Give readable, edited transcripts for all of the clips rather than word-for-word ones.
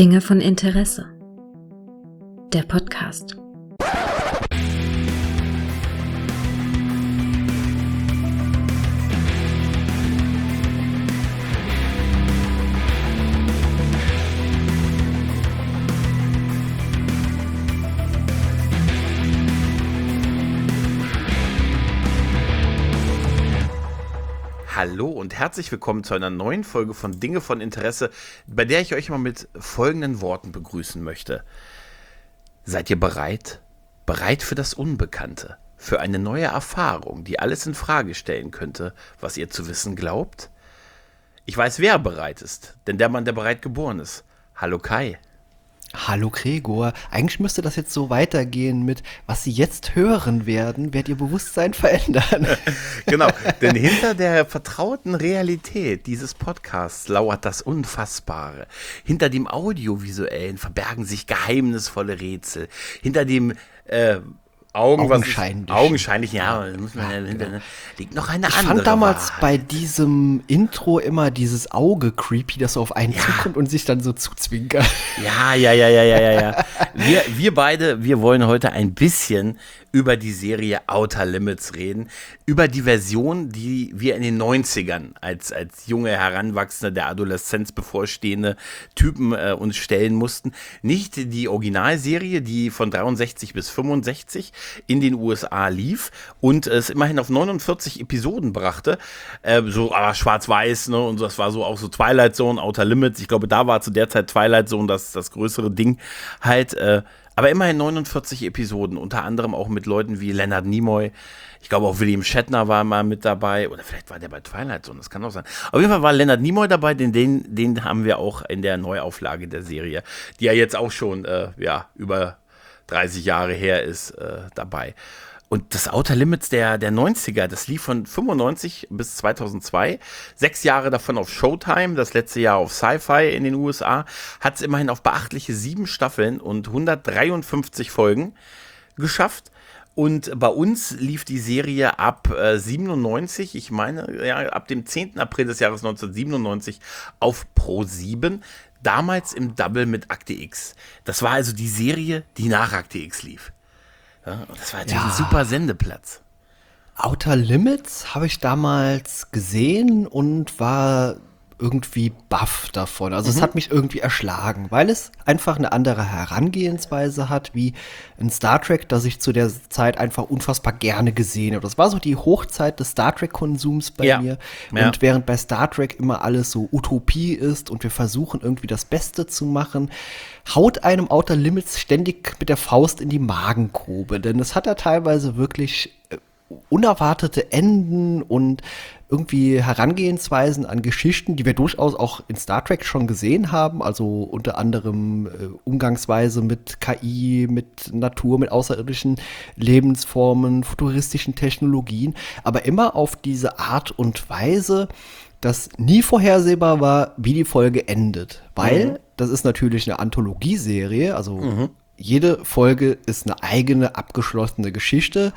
Dinge von Interesse. Der Podcast. Hallo und herzlich willkommen zu einer neuen Folge von Dinge von Interesse, bei der ich euch mal mit folgenden Worten begrüßen möchte. Seid ihr bereit? Bereit für das Unbekannte, für eine neue Erfahrung, die alles in Frage stellen könnte, was ihr zu wissen glaubt? Ich weiß, wer bereit ist, denn der Mann, der bereit geboren ist. Hallo Kai. Hallo Gregor, eigentlich müsste das jetzt so weitergehen mit, was Sie jetzt hören werden, wird Ihr Bewusstsein verändern. Genau, denn hinter der vertrauten Realität dieses Podcasts lauert das Unfassbare. Hinter dem Audiovisuellen verbergen sich geheimnisvolle Rätsel. Hinter dem Augenscheinlich, ja, muss man liegt noch eine andere. Ich fand damals Wahrheit. bei diesem Intro immer dieses Auge creepy, das so auf einen zukommt und sich dann so zuzwinkert. Ja. Wir beide, wir wollen heute ein bisschen über die Serie Outer Limits reden, über die Version, die wir in den 90ern als junge, heranwachsende, der Adoleszenz bevorstehende Typen uns stellen mussten. Nicht die Originalserie, die von 63 bis 65 in den USA lief und es immerhin auf 49 Episoden brachte, aber schwarz-weiß, ne, und das war so auch so Twilight Zone, Outer Limits. Ich glaube, da war zu der Zeit Twilight Zone das größere Ding halt, aber immerhin 49 Episoden, unter anderem auch mit Leuten wie Leonard Nimoy. Ich glaube auch William Shatner war mal mit dabei. Oder vielleicht war der bei Twilight Zone, das kann auch sein. Auf jeden Fall war Leonard Nimoy dabei, den haben wir auch in der Neuauflage der Serie, die ja jetzt auch schon über 30 Jahre her ist, dabei. Und das Outer Limits der 90er, das lief von 95 bis 2002, 6 Jahre davon auf Showtime, das letzte Jahr auf Sci-Fi in den USA, hat es immerhin auf beachtliche 7 Staffeln und 153 Folgen geschafft. Und bei uns lief die Serie ab 97, ich meine, ja, ab dem 10. April des Jahres 1997 auf Pro7, damals im Double mit Akte X. Das war also die Serie, die nach Akte X lief. Ja, das war natürlich ein super Sendeplatz. Outer Limits habe ich damals gesehen und war irgendwie baff davon. Also es hat mich irgendwie erschlagen, weil es einfach eine andere Herangehensweise hat, wie ein Star Trek, das ich zu der Zeit einfach unfassbar gerne gesehen habe. Das war so die Hochzeit des Star Trek-Konsums bei mir. Und während bei Star Trek immer alles so Utopie ist und wir versuchen irgendwie das Beste zu machen, haut einem Outer Limits ständig mit der Faust in die Magengrube. Denn es hat ja teilweise wirklich unerwartete Enden und irgendwie Herangehensweisen an Geschichten, die wir durchaus auch in Star Trek schon gesehen haben, also unter anderem Umgangsweise mit KI, mit Natur, mit außerirdischen Lebensformen, futuristischen Technologien, aber immer auf diese Art und Weise, dass nie vorhersehbar war, wie die Folge endet, weil das ist natürlich eine Anthologieserie, also jede Folge ist eine eigene, abgeschlossene Geschichte.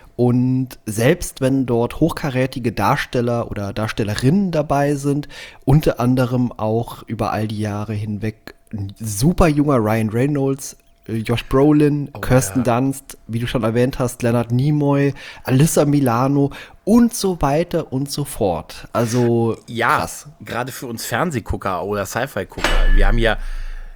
Und selbst wenn dort hochkarätige Darsteller oder Darstellerinnen dabei sind, unter anderem auch über all die Jahre hinweg ein super junger Ryan Reynolds, Josh Brolin, Kirsten Dunst, wie du schon erwähnt hast, Leonard Nimoy, Alyssa Milano und so weiter und so fort. Also krass. Gerade für uns Fernsehgucker oder Sci-Fi-Gucker. Wir haben ja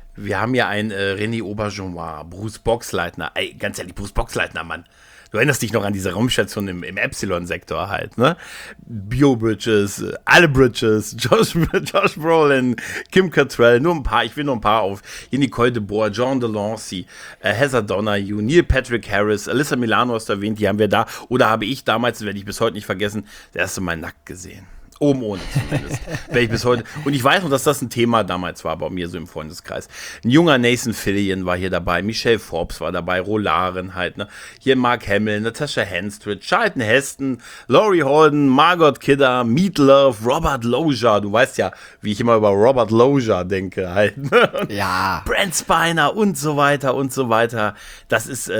einen René Auberjonois, Bruce Boxleitner. Ey, ganz ehrlich, Bruce Boxleitner, Mann. Du erinnerst dich noch an diese Raumstation im Epsilon-Sektor halt, ne? Bio Bridges, alle Bridges, Josh Brolin, Kim Cattrall, ich will nur ein paar auf. Hier Nicole de Boer, John Delancey, Heather Donahue, Neil Patrick Harris, Alyssa Milano hast du erwähnt, die haben wir da. Oder habe ich damals, das werde ich bis heute nicht vergessen, das erste Mal nackt gesehen. Oben ohne zumindest. Werde ich bis heute. Und ich weiß noch, dass das ein Thema damals war bei mir so im Freundeskreis. Ein junger Nathan Fillion war hier dabei, Michelle Forbes war dabei, Rolaren halt, ne? Hier Mark Hamill, Natasha Henstridge, Charlton Heston, Laurie Holden, Margot Kidder, Meatloaf, Robert Loggia. Du weißt ja, wie ich immer über Robert Loggia denke halt. Ne? Ja. Brent Spiner und so weiter und so weiter. Das ist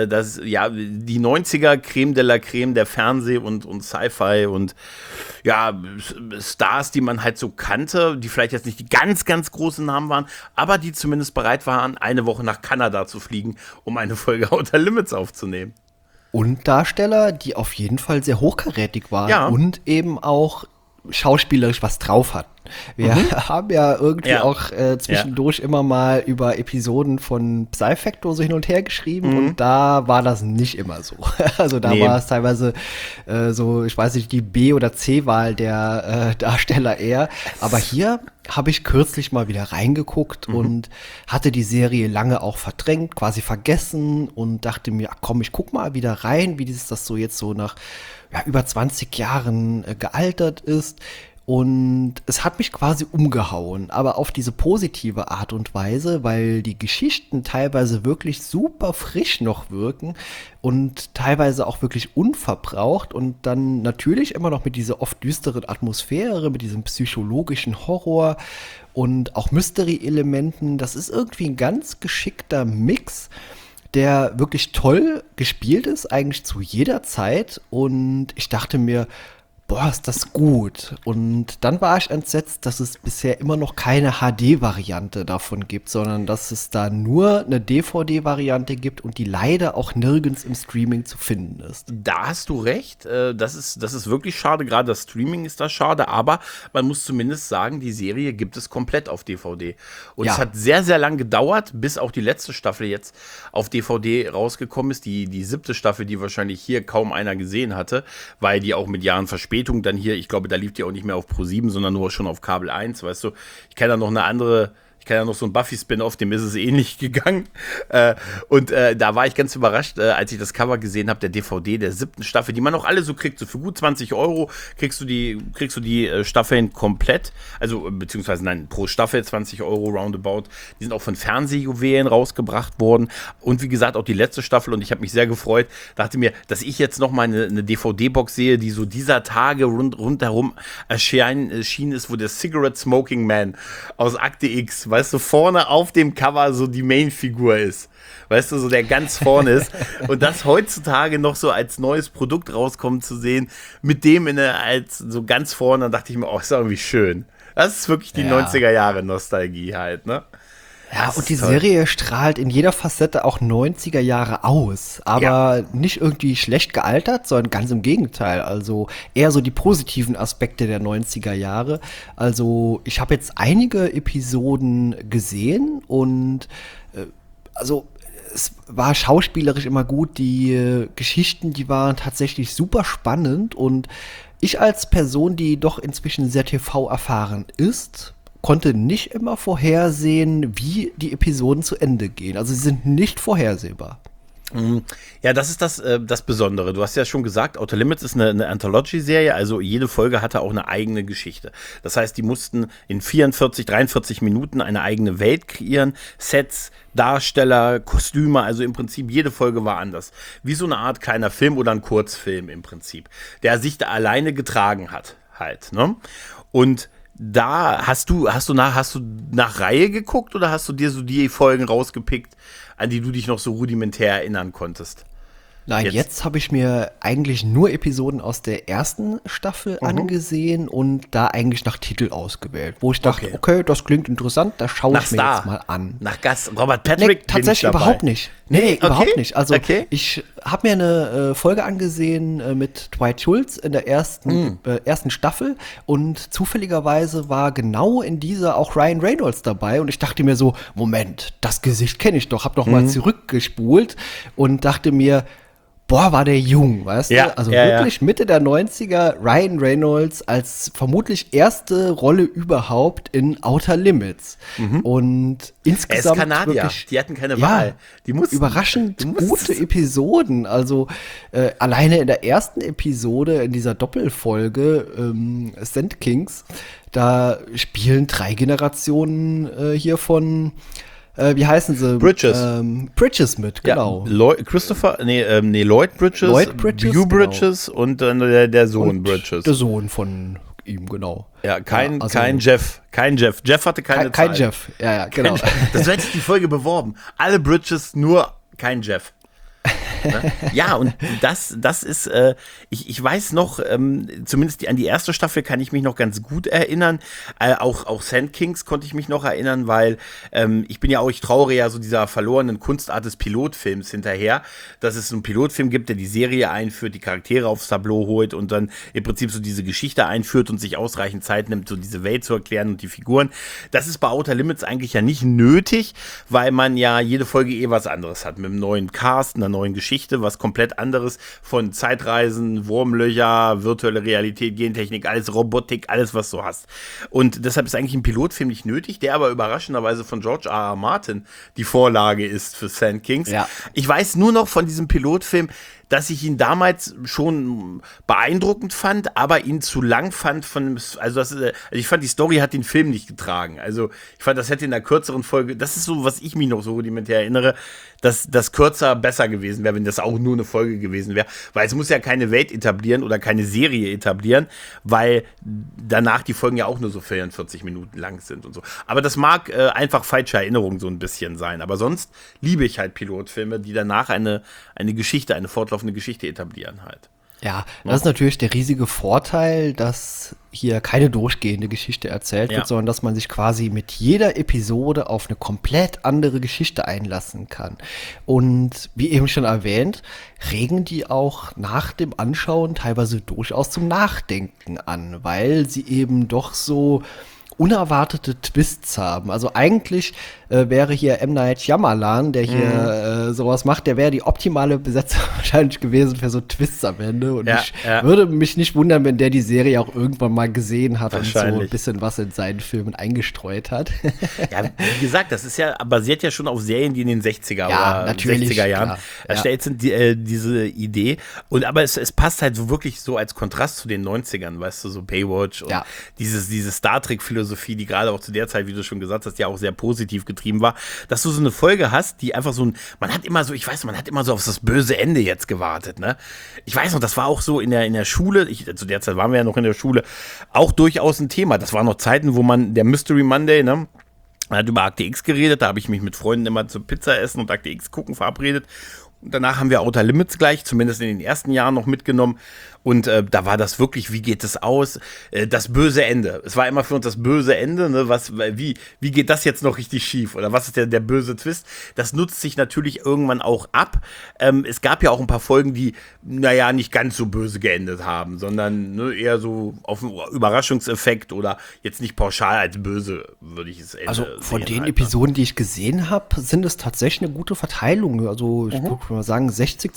die 90er Creme de la Creme der Fernseh- und Sci-Fi und ja, Stars, die man halt so kannte, die vielleicht jetzt nicht die ganz, ganz großen Namen waren, aber die zumindest bereit waren, eine Woche nach Kanada zu fliegen, um eine Folge Outer Limits aufzunehmen. Und Darsteller, die auf jeden Fall sehr hochkarätig waren Ja. und eben auch schauspielerisch was drauf hatten. Wir haben ja irgendwie auch zwischendurch immer mal über Episoden von Psy-Factor so hin und her geschrieben und da war das nicht immer so. Also da war es teilweise so, ich weiß nicht, die B- oder C-Wahl der Darsteller eher. Aber hier habe ich kürzlich mal wieder reingeguckt und hatte die Serie lange auch verdrängt, quasi vergessen und dachte mir, ach komm, ich guck mal wieder rein, wie das so jetzt so nach über 20 Jahren gealtert ist. Und es hat mich quasi umgehauen, aber auf diese positive Art und Weise, weil die Geschichten teilweise wirklich super frisch noch wirken und teilweise auch wirklich unverbraucht und dann natürlich immer noch mit dieser oft düsteren Atmosphäre, mit diesem psychologischen Horror und auch Mystery-Elementen. Das ist irgendwie ein ganz geschickter Mix, der wirklich toll gespielt ist, eigentlich zu jeder Zeit. Und ich dachte mir, boah, ist das gut. Und dann war ich entsetzt, dass es bisher immer noch keine HD-Variante davon gibt, sondern dass es da nur eine DVD-Variante gibt und die leider auch nirgends im Streaming zu finden ist. Da hast du recht. Das ist wirklich schade. Gerade das Streaming ist da schade. Aber man muss zumindest sagen, die Serie gibt es komplett auf DVD. Und es hat sehr, sehr lang gedauert, bis auch die letzte Staffel jetzt auf DVD rausgekommen ist. Die 7. Staffel, die wahrscheinlich hier kaum einer gesehen hatte, weil die auch mit Jahren Verspätung dann hier, ich glaube, da lief die auch nicht mehr auf Pro7, sondern nur schon auf Kabel 1, weißt du. Ich kenne da noch eine andere, ich kenne ja noch so einen Buffy-Spin-Off, dem ist es ähnlich gegangen. Da war ich ganz überrascht, als ich das Cover gesehen habe, der DVD der 7. Staffel, die man auch alle so kriegt. So für gut 20 € kriegst du die Staffeln komplett. Also, beziehungsweise, nein, pro Staffel 20 € roundabout. Die sind auch von Fernsehjuwelen rausgebracht worden. Und wie gesagt, auch die letzte Staffel. Und ich habe mich sehr gefreut. Dachte mir, dass ich jetzt noch mal eine DVD-Box sehe, die so dieser Tage rundherum erschienen ist, wo der Cigarette Smoking Man aus Akte X, weißt du, vorne auf dem Cover so die Main-Figur ist. Weißt du, so der ganz vorne ist. Und das heutzutage noch so als neues Produkt rauskommt zu sehen, mit dem als so ganz vorne, dann dachte ich mir, oh, ist doch irgendwie schön. Das ist wirklich die 90er-Jahre-Nostalgie halt, ne? Ja, Das und die ist toll. Serie strahlt in jeder Facette auch 90er Jahre aus, aber nicht irgendwie schlecht gealtert, sondern ganz im Gegenteil. Also eher so die positiven Aspekte der 90er Jahre. Also ich habe jetzt einige Episoden gesehen und also es war schauspielerisch immer gut. Die Geschichten, die waren tatsächlich super spannend und ich als Person, die doch inzwischen sehr TV erfahren ist, konnte nicht immer vorhersehen, wie die Episoden zu Ende gehen. Also sie sind nicht vorhersehbar. Ja, das ist das Besondere. Du hast ja schon gesagt, Outer Limits ist eine Anthology-Serie, also jede Folge hatte auch eine eigene Geschichte. Das heißt, die mussten in 43 Minuten eine eigene Welt kreieren, Sets, Darsteller, Kostüme, also im Prinzip jede Folge war anders. Wie so eine Art kleiner Film oder ein Kurzfilm im Prinzip, der sich da alleine getragen hat, halt, ne? Und da hast du nach Reihe geguckt oder hast du dir so die Folgen rausgepickt, an die du dich noch so rudimentär erinnern konntest? Nein, jetzt habe ich mir eigentlich nur Episoden aus der ersten Staffel angesehen und da eigentlich nach Titel ausgewählt, wo ich dachte, okay, das klingt interessant, das schaue ich mir jetzt mal an. Nach Gast Robert Patrick? Tatsächlich überhaupt nicht. Nee, überhaupt nicht. Also ich habe mir eine Folge angesehen mit Dwight Schultz in der ersten Staffel und zufälligerweise war genau in dieser auch Ryan Reynolds dabei und ich dachte mir so, Moment, das Gesicht kenne ich doch, habe noch mal zurückgespult und dachte mir, boah, war der jung, weißt du? Also wirklich Mitte der 90er, Ryan Reynolds als vermutlich erste Rolle überhaupt in Outer Limits. Und insgesamt er ist Kanadier, wirklich, die hatten keine Wahl. Die mussten, überraschend gute Episoden. Also alleine in der ersten Episode, in dieser Doppelfolge Sand Kings, da spielen 3 Generationen hier von wie heißen sie? Bridges. Bridges mit, genau. Ja, Lloyd Bridges, Bew Bridges und dann der Sohn Bridges. Der Sohn von ihm, genau. Ja, kein Jeff. Jeff hatte keine Zeit. Kein Jeff, ja, genau. Das hätte ich die Folge beworben. Alle Bridges, nur kein Jeff. Ne? Ja, und das ist, ich weiß noch, zumindest an die erste Staffel kann ich mich noch ganz gut erinnern. Auch Sand Kings konnte ich mich noch erinnern, weil ich trauere ja so dieser verlorenen Kunstart des Pilotfilms hinterher, dass es einen Pilotfilm gibt, der die Serie einführt, die Charaktere aufs Tableau holt und dann im Prinzip so diese Geschichte einführt und sich ausreichend Zeit nimmt, so diese Welt zu erklären und die Figuren. Das ist bei Outer Limits eigentlich ja nicht nötig, weil man ja jede Folge was anderes hat, mit einem neuen Cast, einer neuen Geschichte, was komplett anderes von Zeitreisen, Wurmlöcher, virtuelle Realität, Gentechnik, alles Robotik, alles, was du hast. Und deshalb ist eigentlich ein Pilotfilm nicht nötig, der aber überraschenderweise von George R. R. Martin die Vorlage ist für Sand Kings. Ja. Ich weiß nur noch von diesem Pilotfilm, dass ich ihn damals schon beeindruckend fand, aber ihn zu lang fand ich fand, die Story hat den Film nicht getragen. Also ich fand, das hätte in einer kürzeren Folge, das ist so, was ich mich noch so rudimentär erinnere, dass das kürzer besser gewesen wäre, wenn das auch nur eine Folge gewesen wäre. Weil es muss ja keine Welt etablieren oder keine Serie etablieren, weil danach die Folgen ja auch nur so 44 Minuten lang sind und so. Aber das mag einfach falsche Erinnerung so ein bisschen sein. Aber sonst liebe ich halt Pilotfilme, die danach eine Geschichte, eine fortlaufende Geschichte etablieren halt. Ja, das ist natürlich der riesige Vorteil, dass hier keine durchgehende Geschichte erzählt wird, sondern dass man sich quasi mit jeder Episode auf eine komplett andere Geschichte einlassen kann. Und wie eben schon erwähnt, regen die auch nach dem Anschauen teilweise durchaus zum Nachdenken an, weil sie eben doch so unerwartete Twists haben. Also eigentlich wäre hier M. Night Shyamalan, der hier sowas macht, der wäre die optimale Besetzung wahrscheinlich gewesen für so Twists am Ende. Und ich würde mich nicht wundern, wenn der die Serie auch irgendwann mal gesehen hat und so ein bisschen was in seinen Filmen eingestreut hat. Ja, wie gesagt, das ist ja basiert ja schon auf Serien, die in den 60er oder 60er Jahren erstellt sind, diese Idee. Aber es passt halt so wirklich so als Kontrast zu den 90ern, weißt du, so Baywatch und diese Star Trek-Philosophie, die gerade auch zu der Zeit, wie du schon gesagt hast, ja auch sehr positiv getrieben war, dass du so eine Folge hast, die einfach man hat immer so auf das böse Ende jetzt gewartet, ne? Ich weiß noch, das war auch so in der Schule, zu der Zeit waren wir ja noch in der Schule, auch durchaus ein Thema. Das waren noch Zeiten, wo der Mystery Monday, ne? Man hat über Akte X geredet, da habe ich mich mit Freunden immer zum Pizza essen und Akte X gucken verabredet. Und danach haben wir Outer Limits gleich, zumindest in den ersten Jahren noch mitgenommen. Und da war das wirklich, wie geht es aus? Das böse Ende. Es war immer für uns das böse Ende. Ne? Wie geht das jetzt noch richtig schief? Oder was ist der böse Twist? Das nutzt sich natürlich irgendwann auch ab. Es gab ja auch ein paar Folgen, die, nicht ganz so böse geendet haben, sondern eher so auf einen Überraschungseffekt oder jetzt nicht pauschal als böse, würde ich es Ende Also von sehen den halt, Episoden, die ich gesehen habe, sind es tatsächlich eine gute Verteilung. Also ich würde mal sagen,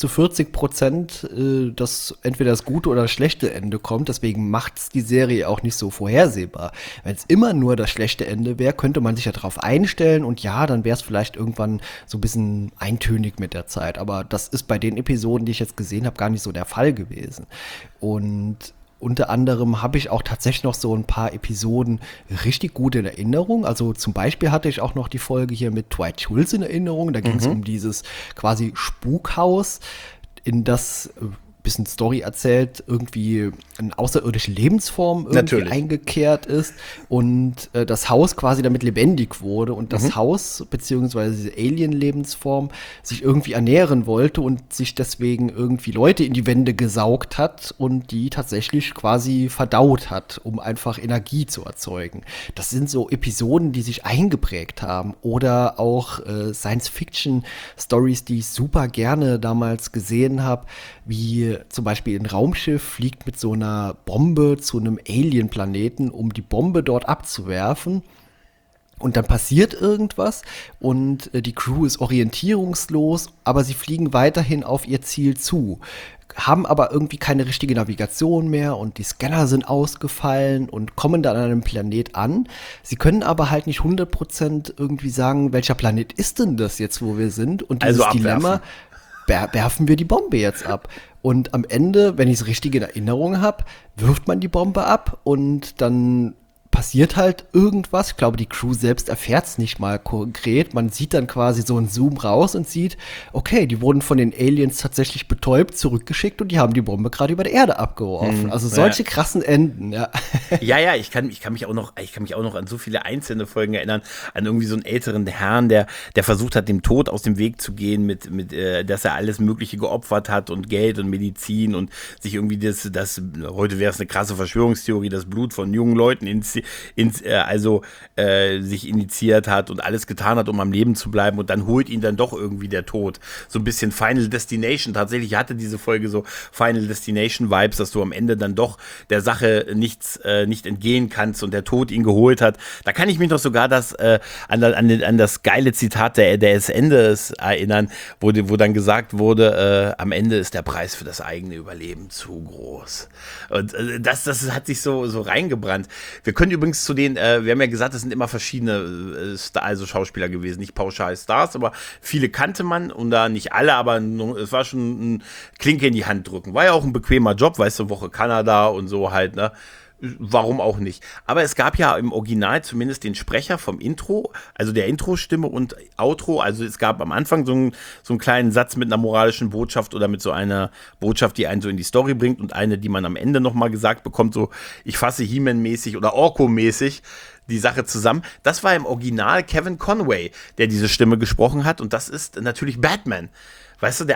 60-40%, dass entweder das gute oder das schlechte Ende kommt. Deswegen macht es die Serie auch nicht so vorhersehbar. Wenn es immer nur das schlechte Ende wäre, könnte man sich ja darauf einstellen und dann wäre es vielleicht irgendwann so ein bisschen eintönig mit der Zeit. Aber das ist bei den Episoden, die ich jetzt gesehen habe, gar nicht so der Fall gewesen. Und unter anderem habe ich auch tatsächlich noch so ein paar Episoden richtig gut in Erinnerung. Also zum Beispiel hatte ich auch noch die Folge hier mit Dwight Schultz in Erinnerung. Da ging es um dieses quasi Spukhaus, in das bisschen Story erzählt, irgendwie eine außerirdische Lebensform irgendwie eingekehrt ist und das Haus quasi damit lebendig wurde und das Haus beziehungsweise diese Alien-Lebensform sich irgendwie ernähren wollte und sich deswegen irgendwie Leute in die Wände gesaugt hat und die tatsächlich quasi verdaut hat, um einfach Energie zu erzeugen. Das sind so Episoden, die sich eingeprägt haben oder auch Science-Fiction-Stories, die ich super gerne damals gesehen habe, wie zum Beispiel ein Raumschiff fliegt mit so einer Bombe zu einem Alien-Planeten, um die Bombe dort abzuwerfen. Und dann passiert irgendwas und die Crew ist orientierungslos, aber sie fliegen weiterhin auf ihr Ziel zu, haben aber irgendwie keine richtige Navigation mehr und die Scanner sind ausgefallen und kommen dann an einem Planet an. Sie können aber halt nicht 100% irgendwie sagen, welcher Planet ist denn das jetzt, wo wir sind? Und dieses Dilemma, werfen wir die Bombe jetzt ab? Und am Ende, wenn ich es richtig in Erinnerung habe, wirft man die Bombe ab und dann passiert halt irgendwas. Ich glaube, die Crew selbst erfährt es nicht mal konkret. Man sieht dann quasi so einen Zoom raus und sieht, okay, die wurden von den Aliens tatsächlich betäubt, zurückgeschickt und die haben die Bombe gerade über der Erde abgeworfen. Also solche krassen Enden, ja. Ja, ich kann mich auch noch an so viele einzelne Folgen erinnern, an irgendwie so einen älteren Herrn, der versucht hat, dem Tod aus dem Weg zu gehen, dass er alles Mögliche geopfert hat und Geld und Medizin und sich irgendwie heute wäre es eine krasse Verschwörungstheorie, das Blut von jungen Leuten sich initiiert hat und alles getan hat, um am Leben zu bleiben und dann holt ihn dann doch irgendwie der Tod. So ein bisschen Final Destination. Tatsächlich hatte diese Folge so Final Destination Vibes, dass du am Ende dann doch der Sache nicht entgehen kannst und der Tod ihn geholt hat. Da kann ich mich noch sogar an das geile Zitat des Endes erinnern, wo dann gesagt wurde, am Ende ist der Preis für das eigene Überleben zu groß. Und das hat sich so reingebrannt. Wir können übrigens wir haben ja gesagt, es sind immer verschiedene Schauspieler gewesen, nicht pauschal Stars, aber viele kannte man und da nicht alle, aber es war schon ein Klinke in die Hand drücken. War ja auch ein bequemer Job, weißt du, Woche Kanada und so halt, ne? Warum auch nicht. Aber es gab ja im Original zumindest den Sprecher vom Intro, also der Intro-Stimme und Outro. Also es gab am Anfang so einen kleinen Satz mit einer moralischen Botschaft oder mit so einer Botschaft, die einen so in die Story bringt und eine, die man am Ende nochmal gesagt bekommt, so ich fasse He-Man-mäßig oder Orko-mäßig die Sache zusammen. Das war im Original Kevin Conway, der diese Stimme gesprochen hat und das ist natürlich Batman. Weißt du,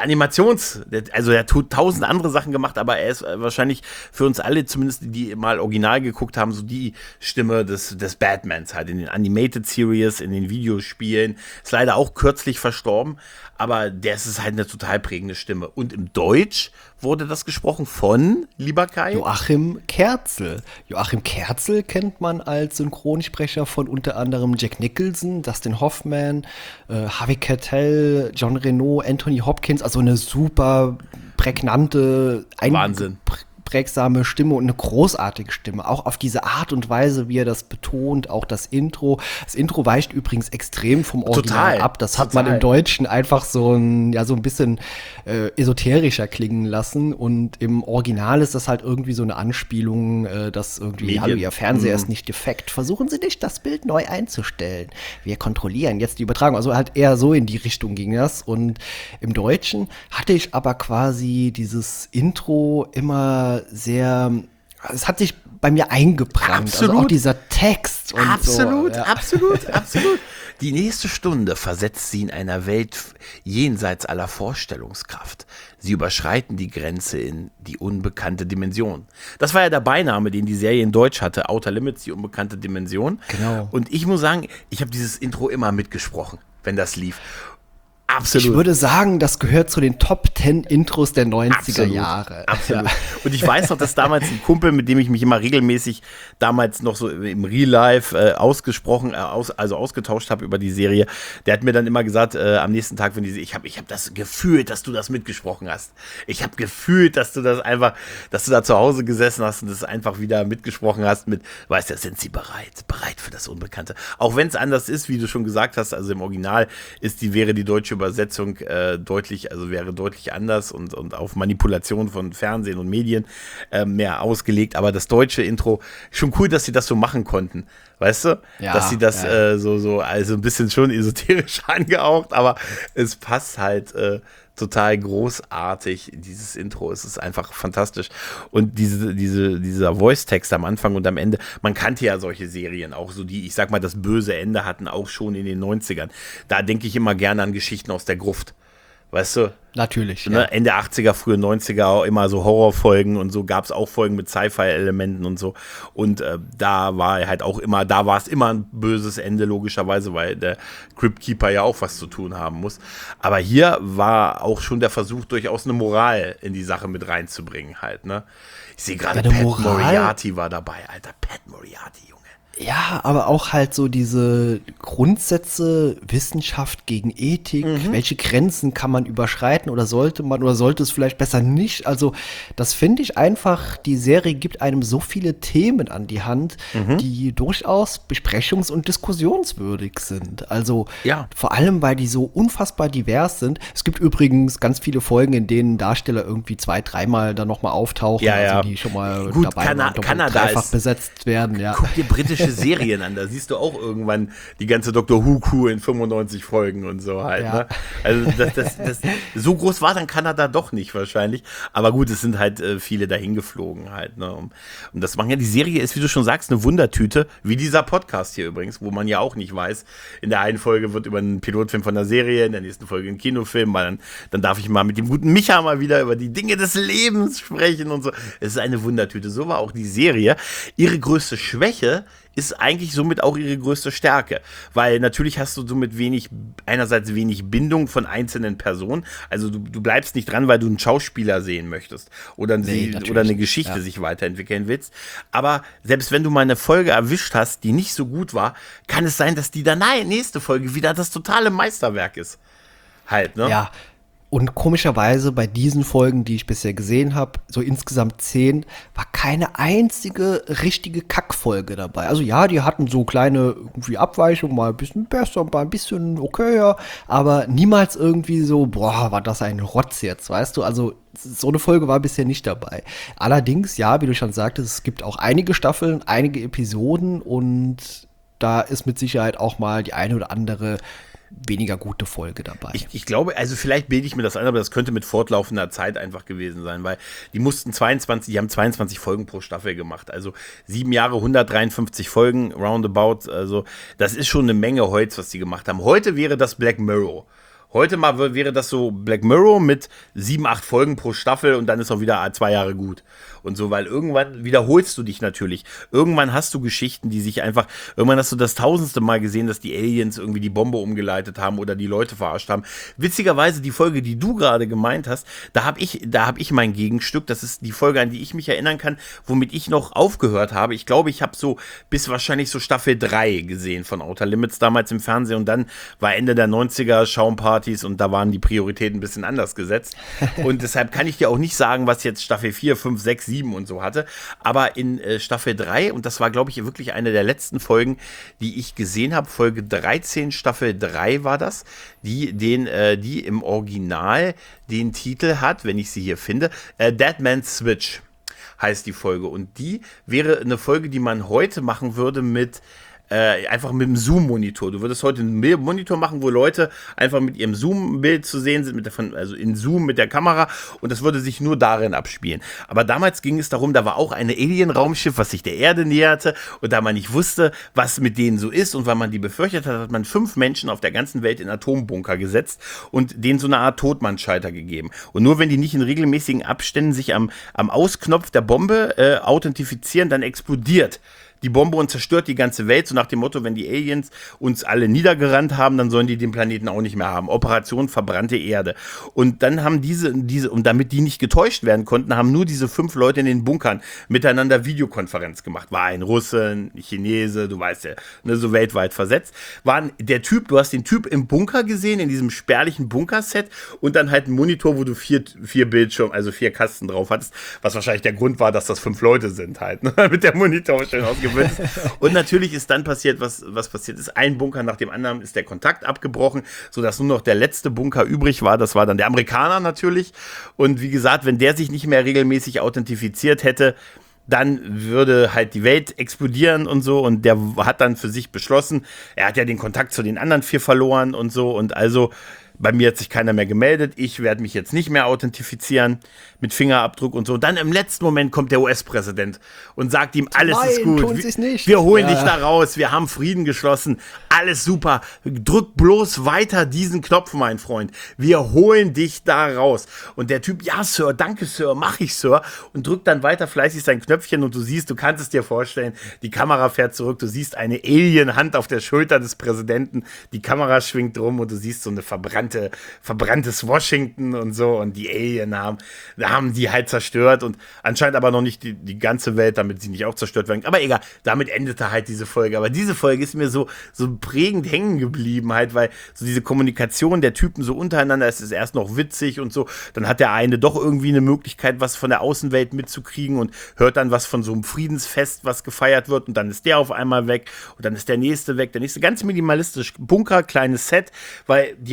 der tut 1000 andere Sachen gemacht, aber er ist wahrscheinlich für uns alle, zumindest die mal original geguckt haben, so die Stimme des Batmans halt in den Animated Series, in den Videospielen. Ist leider auch kürzlich verstorben, aber der ist halt eine total prägende Stimme. Und im Deutsch wurde das gesprochen von, lieber Kai? Joachim Kerzel. Joachim Kerzel kennt man als Synchronsprecher von unter anderem Jack Nicholson, Dustin Hoffman, Harvey Keitel, John Reno, Anthony Hopkins, also eine super prägnante, einprägsame Stimme und eine großartige Stimme. Auch auf diese Art und Weise, wie er das betont, auch das Intro. Das Intro weicht übrigens extrem vom Original ab. Das hat man im Deutschen einfach so ein bisschen esoterischer klingen lassen. Und im Original ist das halt irgendwie so eine Anspielung, dass irgendwie, hallo, Ihr Fernseher ist nicht defekt. Versuchen Sie nicht, das Bild neu einzustellen. Wir kontrollieren jetzt die Übertragung. Also halt eher so in die Richtung ging das. Und im Deutschen hatte ich aber quasi dieses Intro immer sehr, es hat sich bei mir eingebrannt. Absolut. Also auch dieser Text und absolut, so. Ja. Absolut. Die nächste Stunde versetzt sie in einer Welt jenseits aller Vorstellungskraft. Sie überschreiten die Grenze in die unbekannte Dimension. Das war ja der Beiname, den die Serie in Deutsch hatte. Outer Limits, die unbekannte Dimension. Genau. Und ich muss sagen, ich habe dieses Intro immer mitgesprochen, wenn das lief. Absolut. Ich würde sagen, das gehört zu den Top 10 Intros der 90er Jahre. Absolut. Ja. Und ich weiß noch, dass damals ein Kumpel, mit dem ich mich immer regelmäßig damals noch so im Real Life ausgetauscht habe über die Serie, der hat mir dann immer gesagt, am nächsten Tag, wenn ich habe das gefühlt, dass du das mitgesprochen hast. Ich habe gefühlt, dass du da zu Hause gesessen hast und das einfach wieder mitgesprochen hast weißt du, sind sie bereit für das Unbekannte. Auch wenn es anders ist, wie du schon gesagt hast, also im Original wäre die deutsche Übersetzung wäre deutlich anders und auf Manipulation von Fernsehen und Medien mehr ausgelegt, aber das deutsche Intro, schon cool, dass sie das so machen konnten, weißt du? Ja, dass sie das also ein bisschen schon esoterisch angehaucht, aber es passt halt total großartig, dieses Intro, es ist einfach fantastisch und dieser Voice-Text am Anfang und am Ende, man kannte ja solche Serien auch, so die, ich sag mal, das böse Ende hatten auch schon in den 90ern, da denke ich immer gerne an Geschichten aus der Gruft, weißt du? Natürlich. Ne? Ja. Ende 80er, frühe 90er auch immer so Horrorfolgen und so, gab es auch Folgen mit Sci-Fi-Elementen und so. Und da war es immer ein böses Ende, logischerweise, weil der Crypt Keeper ja auch was zu tun haben muss. Aber hier war auch schon der Versuch, durchaus eine Moral in die Sache mit reinzubringen halt, ne? Ich sehe gerade, Pat Moriarty war dabei, Alter, Pat Moriarty, Junge. Ja, aber auch halt so diese Grundsätze, Wissenschaft gegen Ethik, welche Grenzen kann man überschreiten oder sollte es vielleicht besser nicht? Also das finde ich einfach, die Serie gibt einem so viele Themen an die Hand, die durchaus besprechungs- und diskussionswürdig sind. Also vor allem, weil die so unfassbar divers sind. Es gibt übrigens ganz viele Folgen, in denen Darsteller irgendwie 2-3 Mal dann nochmal auftauchen, also die schon mal dabei waren, Kanada dreifach besetzt werden. Ja. Guck dir britische komische Serien an. Da siehst du auch irgendwann die ganze Dr. Who in 95 Folgen und so halt. Ja. Ne? Also so groß war dann Kanada doch nicht wahrscheinlich. Aber gut, es sind halt viele dahin geflogen halt. Ne? Und das machen ja, die Serie ist, wie du schon sagst, eine Wundertüte, wie dieser Podcast hier übrigens, wo man ja auch nicht weiß, in der einen Folge wird über einen Pilotfilm von der Serie, in der nächsten Folge ein Kinofilm, weil dann darf ich mal mit dem guten Micha mal wieder über die Dinge des Lebens sprechen und so. Es ist eine Wundertüte. So war auch die Serie. Ihre größte Schwäche ist eigentlich somit auch ihre größte Stärke, weil natürlich hast du somit einerseits wenig Bindung von einzelnen Personen, also du bleibst nicht dran, weil du einen Schauspieler sehen möchtest oder eine Geschichte sich weiterentwickeln willst, aber selbst wenn du mal eine Folge erwischt hast, die nicht so gut war, kann es sein, dass die danach nächste Folge wieder das totale Meisterwerk ist. Halt, ne? Ja. Und komischerweise bei diesen Folgen, die ich bisher gesehen habe, so insgesamt 10, war keine einzige richtige Kackfolge dabei. Also ja, die hatten so kleine irgendwie Abweichungen, mal ein bisschen besser, mal ein bisschen okayer, aber niemals irgendwie so, boah, war das ein Rotz jetzt, weißt du? Also so eine Folge war bisher nicht dabei. Allerdings, ja, wie du schon sagtest, es gibt auch einige Staffeln, einige Episoden und da ist mit Sicherheit auch mal die eine oder andere weniger gute Folge dabei. Ich glaube, also vielleicht bilde ich mir das ein, aber das könnte mit fortlaufender Zeit einfach gewesen sein, weil die haben 22 Folgen pro Staffel gemacht, also 7 Jahre, 153 Folgen, roundabout, also das ist schon eine Menge Holz, was die gemacht haben. Heute wäre das Black Mirror. Heute mal wäre das so Black Mirror mit 7, 8 Folgen pro Staffel und dann ist auch wieder 2 Jahre gut. Und so, weil irgendwann wiederholst du dich natürlich. Irgendwann hast du Geschichten, irgendwann hast du das 1000. Mal gesehen, dass die Aliens irgendwie die Bombe umgeleitet haben oder die Leute verarscht haben. Witzigerweise, die Folge, die du gerade gemeint hast, da hab ich mein Gegenstück. Das ist die Folge, an die ich mich erinnern kann, womit ich noch aufgehört habe. Ich glaube, ich habe so bis wahrscheinlich so Staffel 3 gesehen von Outer Limits damals im Fernsehen und dann war Ende der 90er Schaumpartys und da waren die Prioritäten ein bisschen anders gesetzt. Und deshalb kann ich dir auch nicht sagen, was jetzt Staffel 4, 5, 6, 7 und so hatte. Aber in Staffel 3, und das war, glaube ich, wirklich eine der letzten Folgen, die ich gesehen habe, Folge 13, Staffel 3 war das, die im Original den Titel hat, wenn ich sie hier finde, Dead Man's Switch heißt die Folge. Und die wäre eine Folge, die man heute machen würde einfach mit dem Zoom-Monitor. Du würdest heute einen Monitor machen, wo Leute einfach mit ihrem Zoom-Bild zu sehen sind, also in Zoom mit der Kamera und das würde sich nur darin abspielen. Aber damals ging es darum, da war auch ein Alien-Raumschiff, was sich der Erde näherte und da man nicht wusste, was mit denen so ist und weil man die befürchtet hat, hat man 5 Menschen auf der ganzen Welt in Atombunker gesetzt und denen so eine Art Todmannschalter gegeben. Und nur wenn die nicht in regelmäßigen Abständen sich am Ausknopf der Bombe authentifizieren, dann explodiert die Bombe und zerstört die ganze Welt, so nach dem Motto, wenn die Aliens uns alle niedergerannt haben, dann sollen die den Planeten auch nicht mehr haben. Operation verbrannte Erde. Und dann haben diese, und damit die nicht getäuscht werden konnten, haben nur diese 5 Leute in den Bunkern miteinander Videokonferenz gemacht. War ein Russe, ein Chinese, du weißt ja, ne, so weltweit versetzt. Du hast den Typ im Bunker gesehen, in diesem spärlichen Bunkerset und dann halt ein Monitor, wo du 4 Bildschirme, also 4 Kasten drauf hattest, was wahrscheinlich der Grund war, dass das 5 Leute sind halt, ne? Mit der Monitor schön ausgewählt. Und natürlich ist dann passiert, was passiert ist. Ein Bunker nach dem anderen ist der Kontakt abgebrochen, sodass nur noch der letzte Bunker übrig war. Das war dann der Amerikaner natürlich. Und wie gesagt, wenn der sich nicht mehr regelmäßig authentifiziert hätte, dann würde halt die Welt explodieren und so. Und der hat dann für sich beschlossen, er hat ja den Kontakt zu den anderen 4 verloren und so. Und also bei mir hat sich keiner mehr gemeldet. Ich werde mich jetzt nicht mehr authentifizieren mit Fingerabdruck und so. Und dann im letzten Moment kommt der US-Präsident und sagt ihm, alles ist gut. Tun Sie's nicht. Wir holen dich da raus. Wir haben Frieden geschlossen. Alles super. Drück bloß weiter diesen Knopf, mein Freund. Wir holen dich da raus. Und der Typ, ja, Sir, danke, Sir, mach ich, Sir. Und drückt dann weiter fleißig sein Knöpfchen und du kannst es dir vorstellen, die Kamera fährt zurück. Du siehst eine Alien-Hand auf der Schulter des Präsidenten. Die Kamera schwingt rum und du siehst so eine verbranntes Washington und so und die Alien haben die halt zerstört und anscheinend aber noch nicht die ganze Welt, damit sie nicht auch zerstört werden. Aber egal, damit endete halt diese Folge. Aber diese Folge ist mir so prägend hängen geblieben halt, weil so diese Kommunikation der Typen so untereinander, es ist erst noch witzig und so, dann hat der eine doch irgendwie eine Möglichkeit, was von der Außenwelt mitzukriegen und hört dann was von so einem Friedensfest, was gefeiert wird und dann ist der auf einmal weg und dann ist der nächste weg, der nächste ganz minimalistisch, Bunker, kleines Set, weil die hatten natürlich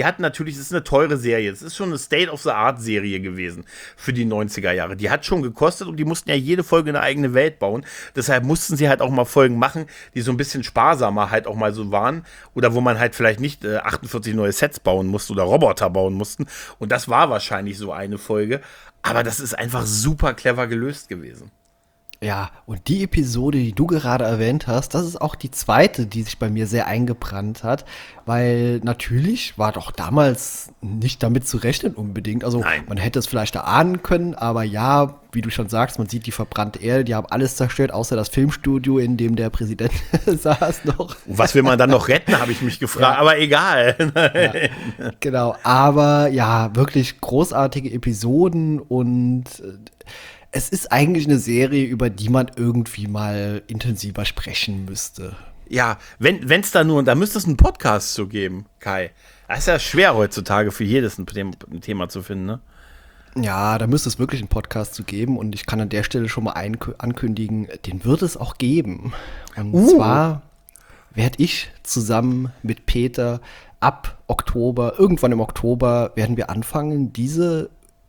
natürlich, es ist eine teure Serie. Es ist schon eine State-of-the-Art-Serie gewesen für die 90er Jahre. Die hat schon gekostet und die mussten ja jede Folge eine eigene Welt bauen. Deshalb mussten sie halt auch mal Folgen machen, die so ein bisschen sparsamer halt auch mal so waren. Oder wo man halt vielleicht nicht 48 neue Sets bauen musste oder Roboter bauen mussten. Und das war wahrscheinlich so eine Folge. Aber das ist einfach super clever gelöst gewesen. Ja, und die Episode, die du gerade erwähnt hast, das ist auch die zweite, die sich bei mir sehr eingebrannt hat, weil natürlich war doch damals nicht damit zu rechnen unbedingt. Also Nein. Man hätte es vielleicht erahnen können, aber ja, wie du schon sagst, man sieht die verbrannte Erde, die haben alles zerstört, außer das Filmstudio, in dem der Präsident saß noch. Was will man dann noch retten, habe ich mich gefragt, aber egal. Ja, genau, aber ja, wirklich großartige Episoden und es ist eigentlich eine Serie, über die man irgendwie mal intensiver sprechen müsste. Ja, wenn's da müsste es einen Podcast zu geben, Kai. Das ist ja schwer heutzutage für jedes ein Thema zu finden, ne? Ja, da müsste es wirklich einen Podcast zu geben und ich kann an der Stelle schon mal ankündigen, den wird es auch geben. Und zwar werde ich zusammen mit Peter ab Oktober, irgendwann im Oktober, werden wir anfangen, diese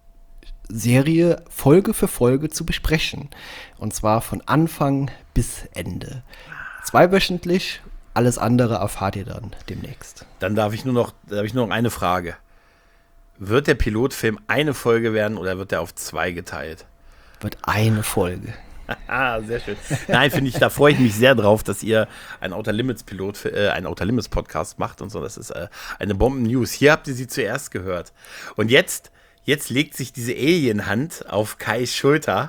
Serie Folge für Folge zu besprechen. Und zwar von Anfang bis Ende. 2wöchentlich, alles andere erfahrt ihr dann demnächst. Dann habe ich nur noch eine Frage. Wird der Pilotfilm eine Folge werden oder wird der auf 2 geteilt? Wird eine Folge. Ah, sehr schön. Nein, da freue ich mich sehr drauf, dass ihr einen Outer Limits Podcast macht und so. Das ist eine Bomben-News. Hier habt ihr sie zuerst gehört. Und jetzt legt sich diese Alien-Hand auf Kais Schulter